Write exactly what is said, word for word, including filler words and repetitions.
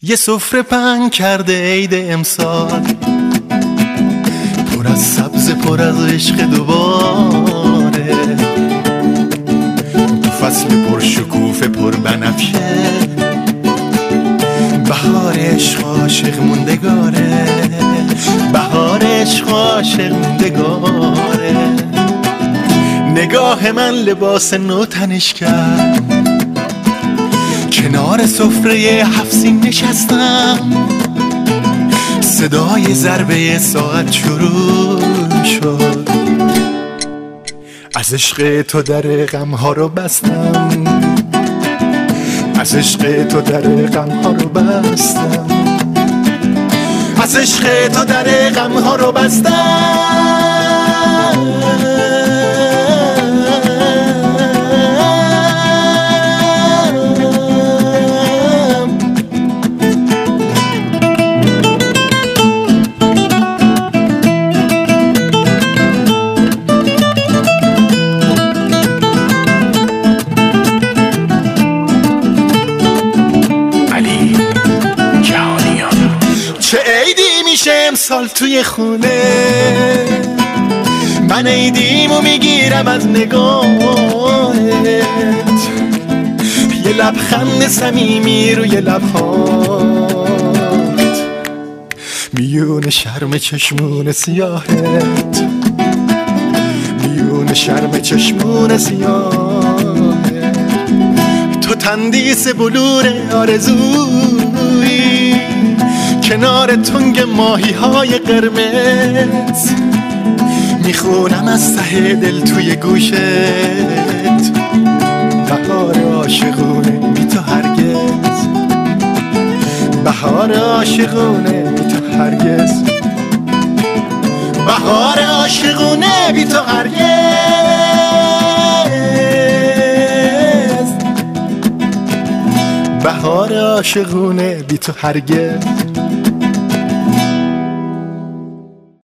یه سفره پهن کرده عید امسال، پر از سبز، پر از عشق دوباره. تو فصل پر شکوفه، پر بنفشه، بهار عشق عاشق موندگاره. بهار عشق عاشق موندگاره. نگاه من لباس نو تنش کرد، کنار سفره هفت سین نشستم. صدای ضربه ساعت شروع شد، از عشق تو در غم ها رو بستم. از عشق تو در غم ها رو بستم. از عشق تو در غم ها رو بستم. چه عیدی میشه امسال توی خونه، من عیدیمو میگیرم از نگاهت. یه لبخند صمیمی روی لبهات، میون شرم چشمون سیاهت. میون شرم چشمون سیاهت، تو تندیس بلور آرزویی، کنار تنگ ماهی های قرمز. میخونم از ته دل توی گوشت، بهار عاشقونه بی تو هرگز. بهار عاشقونه بی تو هرگز. بهار عاشقونه بی تو هرگز. بهار عاشقونه بی تو هرگز.